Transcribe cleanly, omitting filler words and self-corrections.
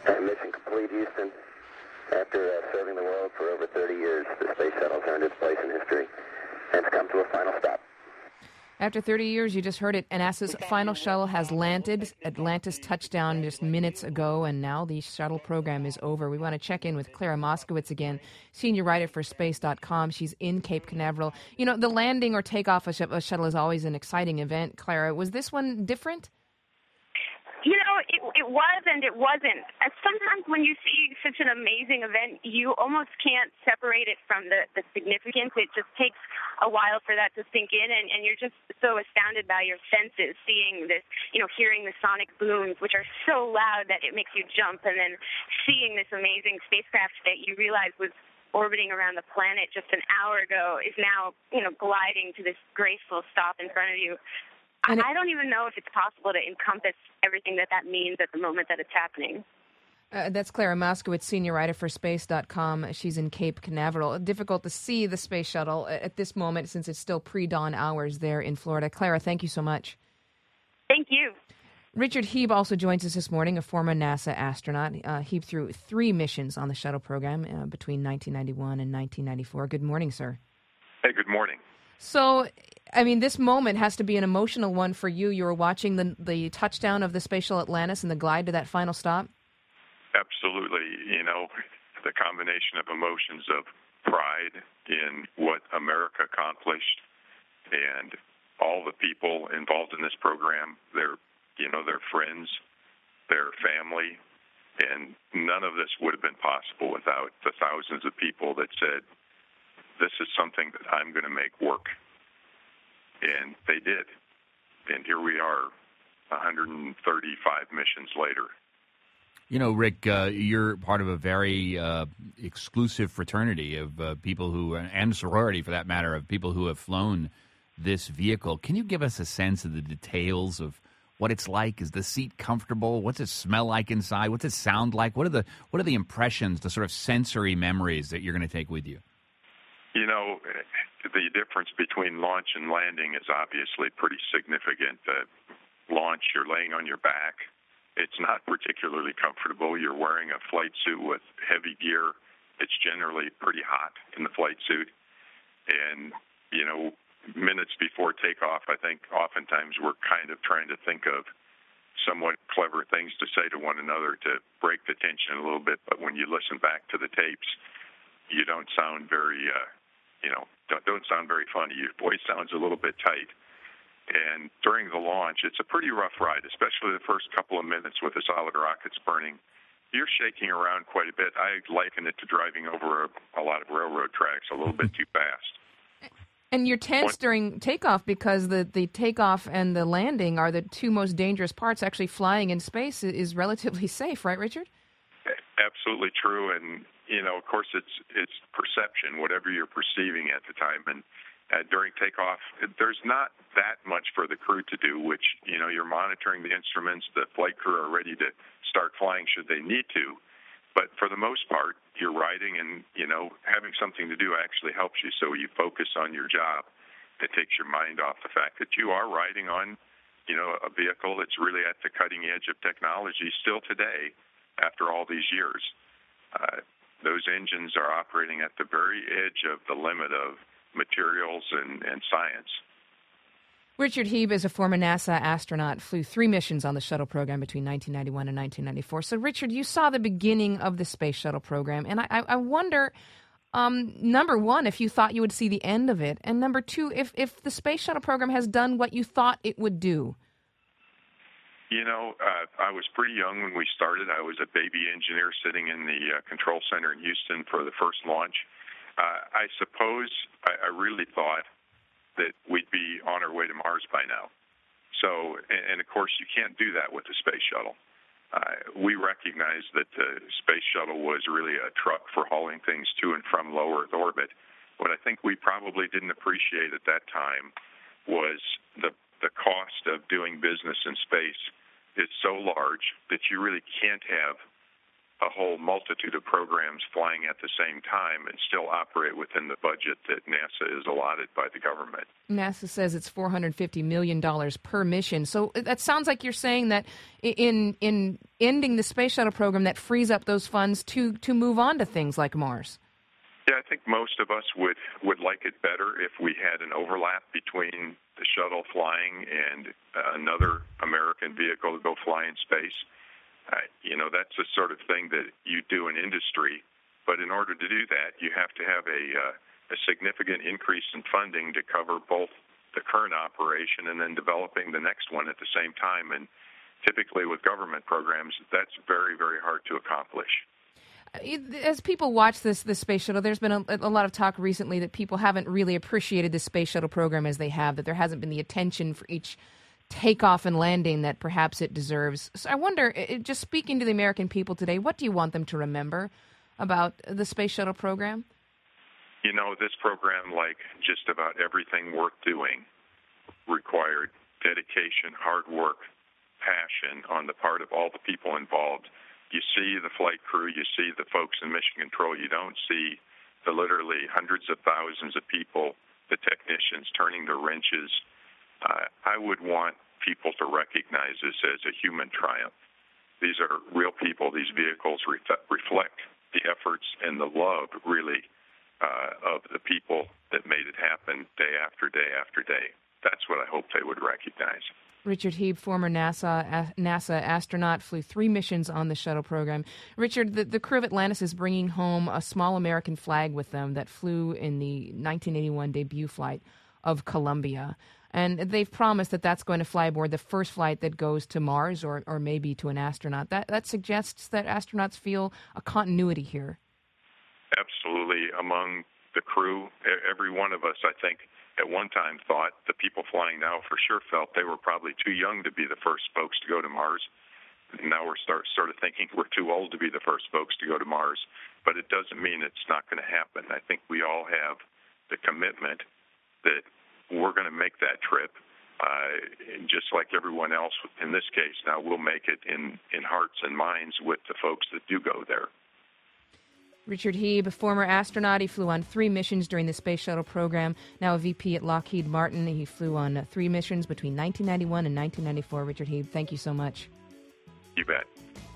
Mission complete, Houston. After serving the world for over 30 years, the space shuttle's earned its place in history and it's come to a final stop. After 30 years, you just heard it, NASA's final shuttle has landed. Atlantis touched down just minutes ago, and now the shuttle program is over. We want to check in with Clara Moskowitz again, senior writer for Space.com. She's in Cape Canaveral. You know, the landing or takeoff of a shuttle is always an exciting event. Clara, was this one different? You know, it was and it wasn't. Sometimes when you see such an amazing event, you almost can't separate it from the significance. It just takes a while for that to sink in, and you're just so astounded by your senses, seeing this, hearing the sonic booms, which are so loud that it makes you jump, and then seeing this amazing spacecraft that you realize was orbiting around the planet just an hour ago is now, gliding to this graceful stop in front of you. I don't even know if it's possible to encompass everything that means at the moment that it's happening. That's Clara Moskowitz, senior writer for Space.com. She's in Cape Canaveral. Difficult to see the space shuttle at this moment since it's still pre-dawn hours there in Florida. Clara, thank you so much. Thank you. Richard Heeb also joins us this morning, a former NASA astronaut. Heeb threw 3 missions on the shuttle program between 1991 and 1994. Good morning, sir. Hey, good morning. So, this moment has to be an emotional one for you. You were watching the touchdown of the space shuttle Atlantis and the glide to that final stop? Absolutely. The combination of emotions of pride in what America accomplished and all the people involved in this program, their friends, their family, and none of this would have been possible without the thousands of people that said, this is something that I'm going to make work. And they did. And here we are, 135 missions later. Rick, you're part of a very exclusive fraternity of people who, and sorority for that matter, of people who have flown this vehicle. Can you give us a sense of the details of what it's like? Is the seat comfortable? What's it smell like inside? What's it sound like? What are the impressions, the sort of sensory memories that you're going to take with you? The difference between launch and landing is obviously pretty significant. Launch, you're laying on your back. It's not particularly comfortable. You're wearing a flight suit with heavy gear. It's generally pretty hot in the flight suit. And, minutes before takeoff, I think oftentimes we're kind of trying to think of somewhat clever things to say to one another to break the tension a little bit. But when you listen back to the tapes, you don't sound very don't sound very funny. Your voice sounds a little bit tight. And during the launch, it's a pretty rough ride, especially the first couple of minutes with the solid rockets burning. You're shaking around quite a bit. I liken it to driving over a lot of railroad tracks a little bit too fast. And you're tense during takeoff because the takeoff and the landing are the 2 most dangerous parts. Actually, flying in space is relatively safe, right, Richard? Absolutely true. And of course, it's perception, whatever you're perceiving at the time. And during takeoff, there's not that much for the crew to do, which, you're monitoring the instruments. The flight crew are ready to start flying should they need to. But for the most part, you're riding and, having something to do actually helps you. So you focus on your job. It takes your mind off the fact that you are riding on, a vehicle that's really at the cutting edge of technology still today after all these years. Those engines are operating at the very edge of the limit of materials and science. Richard Heeb is a former NASA astronaut, flew 3 missions on the shuttle program between 1991 and 1994. So, Richard, you saw the beginning of the space shuttle program, and I wonder, number one, if you thought you would see the end of it, and number 2, if the space shuttle program has done what you thought it would do. I was pretty young when we started. I was a baby engineer sitting in the control center in Houston for the first launch. I suppose I really thought that we'd be on our way to Mars by now. So, and of course, you can't do that with the space shuttle. We recognized that the space shuttle was really a truck for hauling things to and from low Earth orbit. What I think we probably didn't appreciate at that time was the cost of doing business in space is so large that you really can't have a whole multitude of programs flying at the same time and still operate within the budget that NASA is allotted by the government. NASA says it's $450 million per mission. So that sounds like you're saying that in ending the space shuttle program, that frees up those funds to move on to things like Mars. Yeah, I think most of us would like it better if we had an overlap between the shuttle flying and another American vehicle to go fly in space. That's the sort of thing that you do in industry. But in order to do that, you have to have a significant increase in funding to cover both the current operation and then developing the next one at the same time. And typically with government programs, that's very, very hard to accomplish. As people watch this space shuttle, there's been a lot of talk recently that people haven't really appreciated the space shuttle program as they have, that there hasn't been the attention for each takeoff and landing that perhaps it deserves. So I wonder, just speaking to the American people today, what do you want them to remember about the space shuttle program? This program, like just about everything worth doing, required dedication, hard work, passion on the part of all the people involved. You see the flight crew, you see the folks in mission control. You don't see the literally hundreds of thousands of people, the technicians turning the wrenches. I would want people to recognize this as a human triumph. These are real people. These vehicles reflect the efforts and the love, really, of the people that made it happen day after day after day. That's what I hope they would recognize. Richard Heeb, former NASA astronaut, flew 3 missions on the shuttle program. Richard, the crew of Atlantis is bringing home a small American flag with them that flew in the 1981 debut flight of Columbia. And they've promised that that's going to fly aboard the first flight that goes to Mars or maybe to an astronaut. That suggests that astronauts feel a continuity here. Absolutely. Among the crew, every one of us, I think, at one time thought the people flying now for sure felt they were probably too young to be the first folks to go to Mars. And now we're sort of thinking we're too old to be the first folks to go to Mars. But it doesn't mean it's not going to happen. I think we all have the commitment that we're going to make that trip, just like everyone else in this case. Now we'll make it in hearts and minds with the folks that do go there. Richard Heeb, a former astronaut. He flew on 3 missions during the space shuttle program. Now a VP at Lockheed Martin. He flew on 3 missions between 1991 and 1994. Richard Heeb, thank you so much. You bet.